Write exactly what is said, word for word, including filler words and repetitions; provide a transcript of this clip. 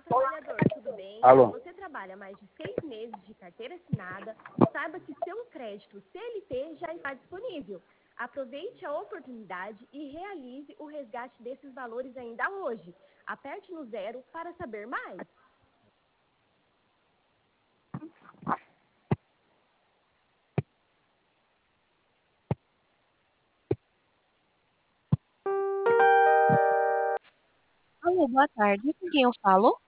trabalhador, tudo bem? Se Alô? você trabalha mais de seis meses de carteira assinada, saiba que seu crédito C L T já está disponível. Aproveite a oportunidade e realize o resgate desses valores ainda hoje. Aperte no zero para saber mais. Alô, boa tarde. Com quem eu falo?